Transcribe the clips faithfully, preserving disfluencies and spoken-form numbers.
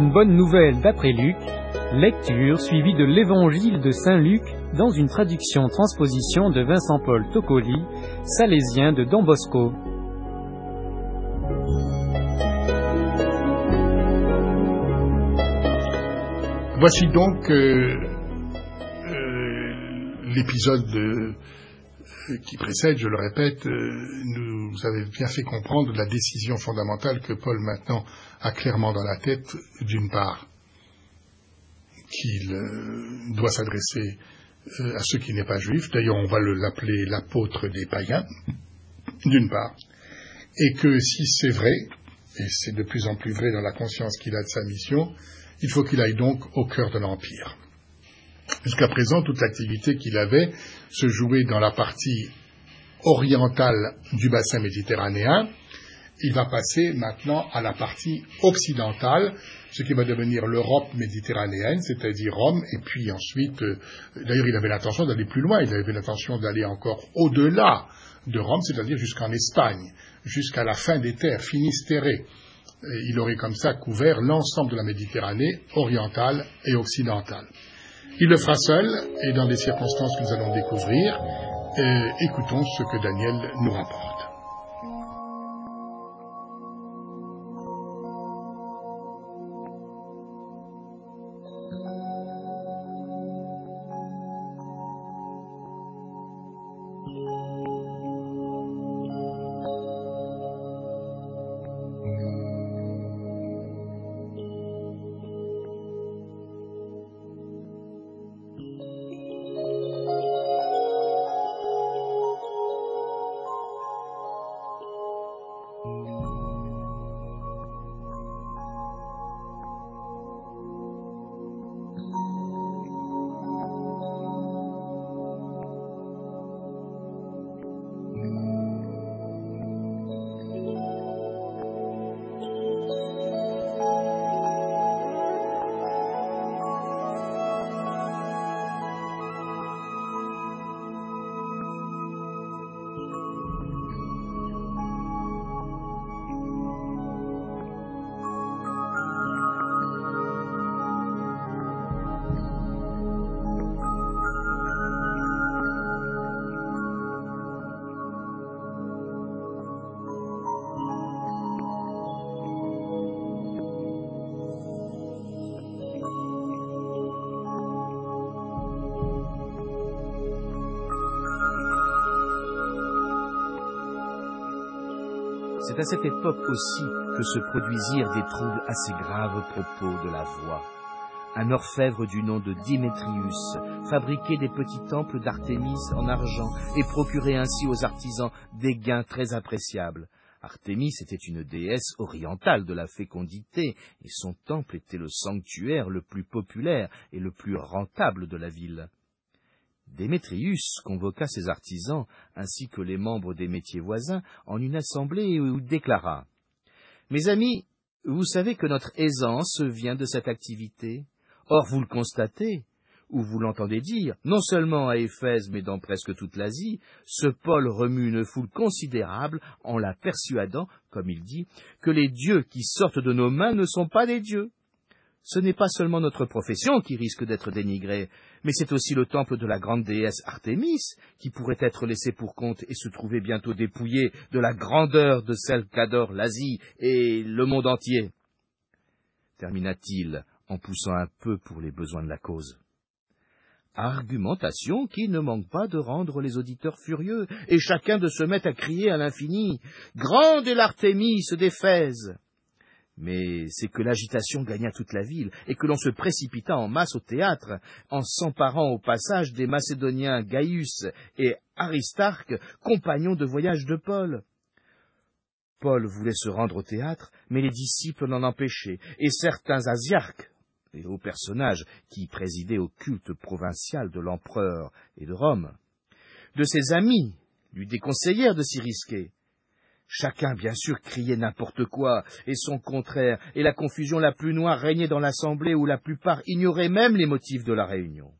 une bonne nouvelle d'après Luc, lecture suivie de l'Évangile de Saint Luc dans une traduction-transposition de Vincent-Paul Toccoli, salésien de Don Bosco. Voici donc euh, euh, l'épisode euh, qui précède, je le répète, euh, nous avait bien fait comprendre la décision fondamentale que Paul maintenant a clairement dans la tête, d'une part, qu'il euh, doit s'adresser euh, à ceux qui n'est pas juifs, d'ailleurs on va le, l'appeler l'apôtre des païens, d'une part, et que si c'est vrai, et c'est de plus en plus vrai dans la conscience qu'il a de sa mission, il faut qu'il aille donc au cœur de l'Empire. Jusqu'à présent, toute l'activité qu'il avait se jouait dans la partie orientale du bassin méditerranéen. Il va passer maintenant à la partie occidentale, ce qui va devenir l'Europe méditerranéenne, c'est-à-dire Rome, et puis ensuite, euh, d'ailleurs il avait l'intention d'aller plus loin, il avait l'intention d'aller encore au-delà de Rome, c'est-à-dire jusqu'en Espagne, jusqu'à la fin des terres, Finistère. Il aurait comme ça couvert l'ensemble de la Méditerranée orientale et occidentale. Il le fera seul, et dans les circonstances que nous allons découvrir, euh, écoutons ce que Daniel nous rapporte. C'est à cette époque aussi que se produisirent des troubles assez graves au propos de la voix. Un orfèvre du nom de Démétrius fabriquait des petits temples d'Artémis en argent et procurait ainsi aux artisans des gains très appréciables. Artémis était une déesse orientale de la fécondité, et son temple était le sanctuaire le plus populaire et le plus rentable de la ville. Démétrius convoqua ses artisans, ainsi que les membres des métiers voisins, en une assemblée où il déclara « Mes amis, vous savez que notre aisance vient de cette activité. Or, vous le constatez, ou vous l'entendez dire, non seulement à Éphèse, mais dans presque toute l'Asie, ce Paul remue une foule considérable en la persuadant, comme il dit, que les dieux qui sortent de nos mains ne sont pas des dieux. Ce n'est pas seulement notre profession qui risque d'être dénigrée, mais c'est aussi le temple de la grande déesse Artémis qui pourrait être laissé pour compte et se trouver bientôt dépouillé de la grandeur de celle qu'adore l'Asie et le monde entier. » termina-t-il en poussant un peu pour les besoins de la cause. Argumentation qui ne manque pas de rendre les auditeurs furieux, et chacun de se mettre à crier à l'infini « Grande est l'Artémis d'Éphèse !» Mais c'est que l'agitation gagna toute la ville, et que l'on se précipita en masse au théâtre, en s'emparant au passage des Macédoniens Gaius et Aristarque, compagnons de voyage de Paul. Paul voulait se rendre au théâtre, mais les disciples l'en empêchaient, et certains asiarques, les hauts personnages qui présidaient au culte provincial de l'empereur et de Rome, de ses amis lui déconseillèrent de s'y risquer. Chacun, bien sûr, criait n'importe quoi et son contraire, et la confusion la plus noire régnait dans l'assemblée où la plupart ignoraient même les motifs de la réunion.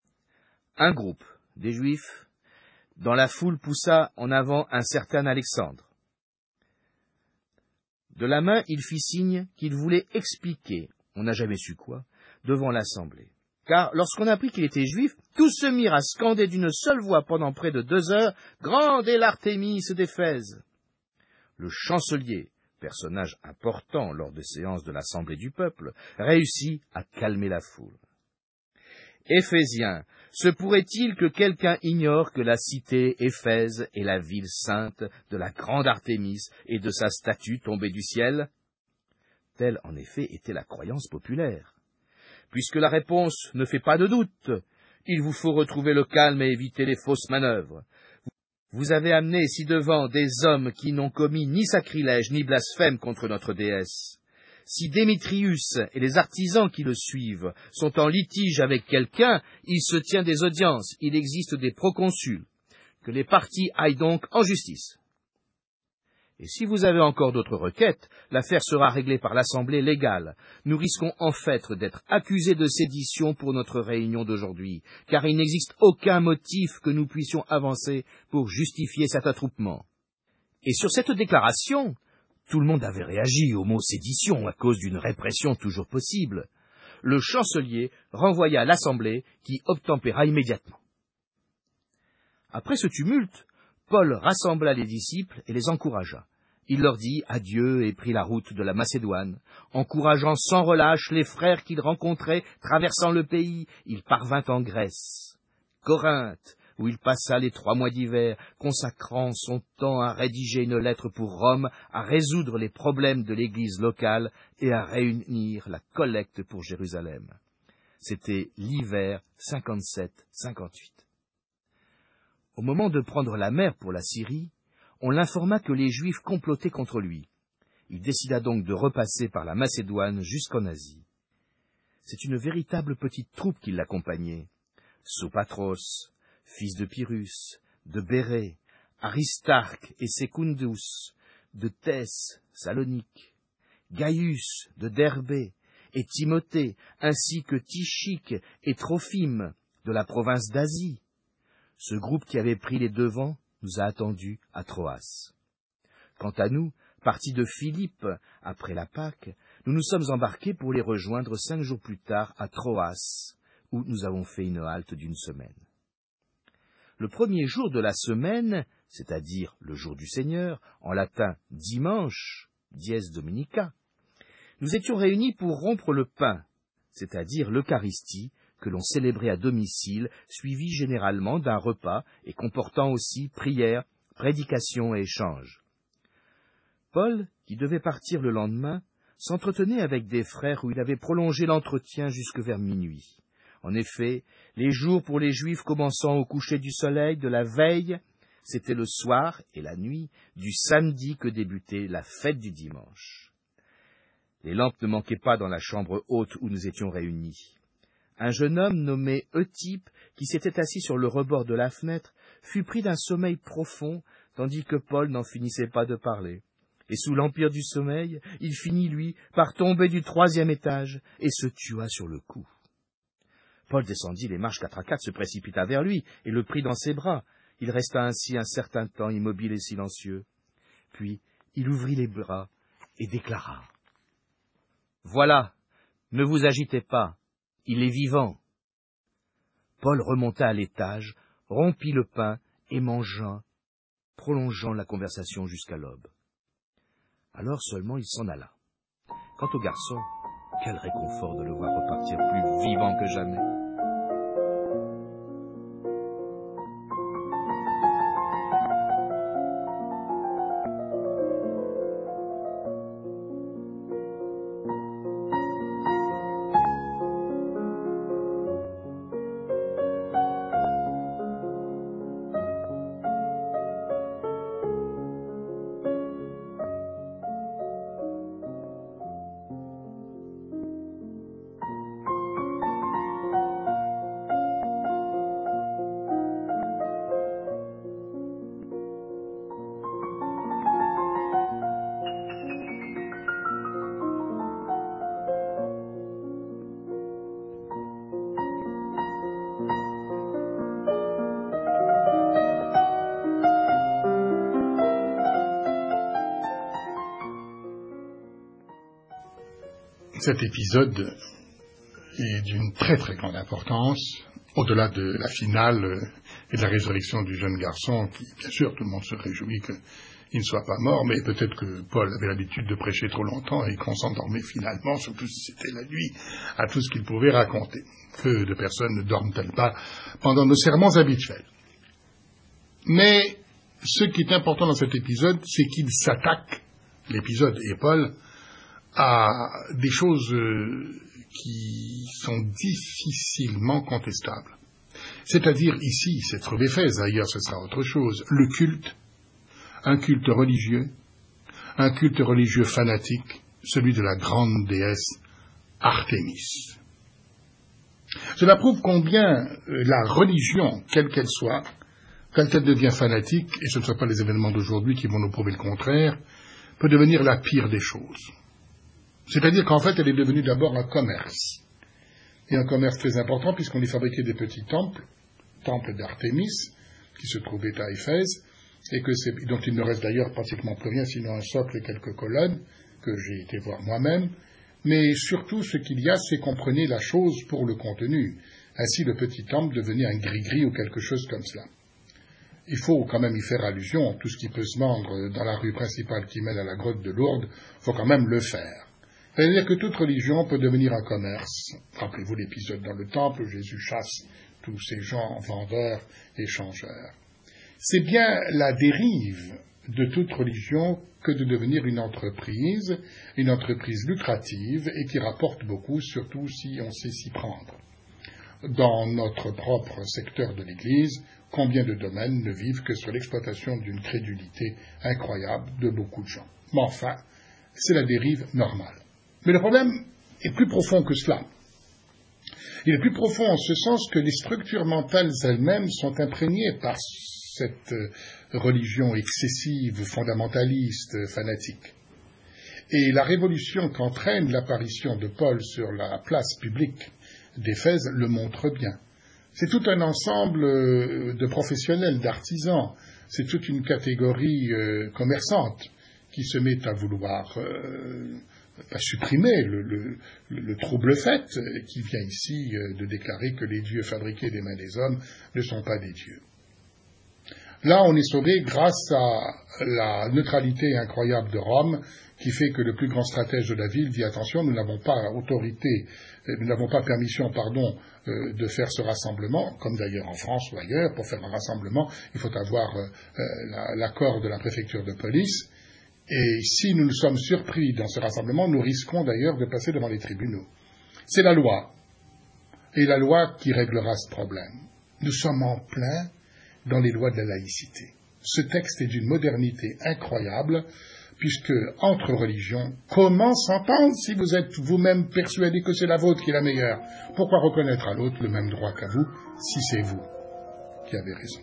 Un groupe, des Juifs, dans la foule poussa en avant un certain Alexandre. De la main, il fit signe qu'il voulait expliquer, on n'a jamais su quoi, devant l'assemblée. Car lorsqu'on apprit qu'il était juif, tous se mirent à scander d'une seule voix pendant près de deux heures « Grande est l'Artémis d'Éphèse !» Le chancelier, personnage important lors des séances de l'Assemblée du peuple, réussit à calmer la foule. « Éphésiens, se pourrait-il que quelqu'un ignore que la cité Éphèse est la ville sainte de la grande Artémis et de sa statue tombée du ciel ?» Telle, en effet, était la croyance populaire. Puisque la réponse ne fait pas de doute, il vous faut retrouver le calme et éviter les fausses manœuvres. Vous avez amené ci-devant des hommes qui n'ont commis ni sacrilège ni blasphème contre notre déesse. Si Démétrius et les artisans qui le suivent sont en litige avec quelqu'un, il se tient des audiences, il existe des proconsuls. Que les parties aillent donc en justice. Et si vous avez encore d'autres requêtes, l'affaire sera réglée par l'Assemblée légale. Nous risquons en fait d'être accusés de sédition pour notre réunion d'aujourd'hui, car il n'existe aucun motif que nous puissions avancer pour justifier cet attroupement. Et sur cette déclaration, tout le monde avait réagi au mot sédition à cause d'une répression toujours possible. Le chancelier renvoya l'Assemblée qui obtempéra immédiatement. Après ce tumulte, Paul rassembla les disciples et les encouragea. Il leur dit adieu et prit la route de la Macédoine. Encourageant sans relâche les frères qu'il rencontrait traversant le pays, il parvint en Grèce. Corinthe, où il passa les trois mois d'hiver, consacrant son temps à rédiger une lettre pour Rome, à résoudre les problèmes de l'Église locale et à réunir la collecte pour Jérusalem. C'était l'hiver cinquante-sept cinquante-huit. Au moment de prendre la mer pour la Syrie, on l'informa que les Juifs complotaient contre lui. Il décida donc de repasser par la Macédoine jusqu'en Asie. C'est une véritable petite troupe qui l'accompagnait. Sopatros, fils de Pyrrhus, de Bérée, Aristarque et Secundus, de Thèse, Salonique, Gaius de Derbé et Timothée, ainsi que Tychique et Trophime de la province d'Asie. Ce groupe qui avait pris les devants nous a attendus à Troas. Quant à nous, partis de Philippe après la Pâque, nous nous sommes embarqués pour les rejoindre cinq jours plus tard à Troas, où nous avons fait une halte d'une semaine. Le premier jour de la semaine, c'est-à-dire le jour du Seigneur, en latin dimanche, dies dominica, nous étions réunis pour rompre le pain, c'est-à-dire l'Eucharistie, que l'on célébrait à domicile, suivi généralement d'un repas et comportant aussi prière, prédication et échange. Paul, qui devait partir le lendemain, s'entretenait avec des frères où il avait prolongé l'entretien jusque vers minuit. En effet, les jours pour les Juifs commençant au coucher du soleil de la veille, c'était le soir et la nuit du samedi que débutait la fête du dimanche. Les lampes ne manquaient pas dans la chambre haute où nous étions réunis. Un jeune homme nommé Eutype, qui s'était assis sur le rebord de la fenêtre, fut pris d'un sommeil profond, tandis que Paul n'en finissait pas de parler. Et sous l'empire du sommeil, il finit, lui, par tomber du troisième étage et se tua sur le cou. Paul descendit les marches quatre à quatre, se précipita vers lui et le prit dans ses bras. Il resta ainsi un certain temps immobile et silencieux. Puis il ouvrit les bras et déclara « Voilà, ne vous agitez pas. Il est vivant. » Paul remonta à l'étage, rompit le pain et mangea, prolongeant la conversation jusqu'à l'aube. Alors seulement il s'en alla. Quant au garçon, quel réconfort de le voir repartir plus vivant que jamais. cet épisode est d'une très très grande importance, au-delà de la finale et de la résurrection du jeune garçon, qui, bien sûr, tout le monde se réjouit qu'il ne soit pas mort, mais peut-être que Paul avait l'habitude de prêcher trop longtemps et qu'on s'endormait finalement, surtout si c'était la nuit, à tout ce qu'il pouvait raconter. Que de personnes ne dorment-elles pas pendant nos sermons habituels? Mais ce qui est important dans cet épisode, c'est qu'il s'attaque, l'épisode et Paul, à des choses qui sont difficilement contestables. C'est-à-dire ici, c'est trop d'Éphèse, ailleurs ce sera autre chose, le culte, un culte religieux, un culte religieux fanatique, celui de la grande déesse Artémis. Cela prouve combien la religion, quelle qu'elle soit, quand elle devient fanatique, et ce ne sont pas les événements d'aujourd'hui qui vont nous prouver le contraire, peut devenir la pire des choses. C'est-à-dire qu'en fait, elle est devenue d'abord un commerce. Et un commerce très important, puisqu'on y fabriquait des petits temples, temples d'Artémis, qui se trouvaient à Éphèse, et que c'est, dont il ne reste d'ailleurs pratiquement plus rien, sinon un socle et quelques colonnes, que j'ai été voir moi-même. Mais surtout, ce qu'il y a, c'est qu'on prenait la chose pour le contenu. Ainsi, le petit temple devenait un gris-gris ou quelque chose comme cela. Il faut quand même y faire allusion, tout ce qui peut se vendre dans la rue principale qui mène à la grotte de Lourdes, il faut quand même le faire. C'est-à-dire que toute religion peut devenir un commerce. Rappelez-vous l'épisode dans le temple où Jésus chasse tous ces gens vendeurs et changeurs. C'est bien la dérive de toute religion que de devenir une entreprise, une entreprise lucrative et qui rapporte beaucoup, surtout si on sait s'y prendre. Dans notre propre secteur de l'Église, combien de domaines ne vivent que sur l'exploitation d'une crédulité incroyable de beaucoup de gens. Mais enfin, c'est la dérive normale. Mais le problème est plus profond que cela. Il est plus profond en ce sens que les structures mentales elles-mêmes sont imprégnées par cette religion excessive, fondamentaliste, fanatique. Et la révolution qu'entraîne l'apparition de Paul sur la place publique d'Éphèse le montre bien. C'est tout un ensemble de professionnels, d'artisans, c'est toute une catégorie euh, commerçante qui se met à vouloir euh, à supprimer le, le, le trouble fait, qui vient ici euh, de déclarer que les dieux fabriqués des mains des hommes ne sont pas des dieux. Là, on est sauvé grâce à la neutralité incroyable de Rome, qui fait que le plus grand stratège de la ville dit attention, nous n'avons pas autorité, nous n'avons pas permission, pardon, euh, de faire ce rassemblement, comme d'ailleurs en France ou ailleurs. Pour faire un rassemblement, il faut avoir euh, la, l'accord de la préfecture de police. Et si nous nous sommes surpris dans ce rassemblement, nous risquons d'ailleurs de passer devant les tribunaux. C'est la loi, et la loi qui réglera ce problème. Nous sommes en plein dans les lois de la laïcité. Ce texte est d'une modernité incroyable, puisque entre religions, comment s'entendre si vous êtes vous-même persuadé que c'est la vôtre qui est la meilleure? Pourquoi reconnaître à l'autre le même droit qu'à vous, si c'est vous qui avez raison?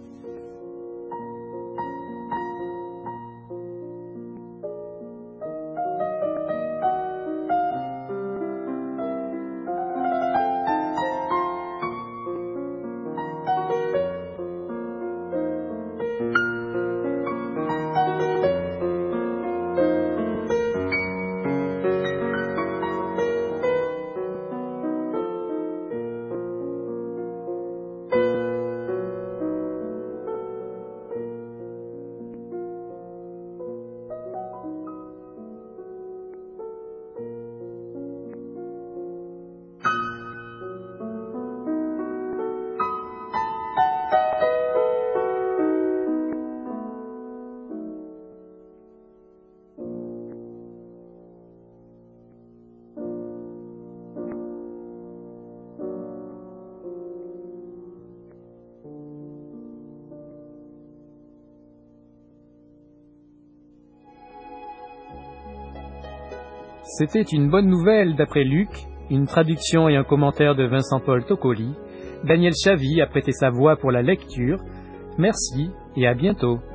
C'était une bonne nouvelle d'après Luc, une traduction et un commentaire de Vincent-Paul Toccoli. Daniel Chavy a prêté sa voix pour la lecture. Merci et à bientôt.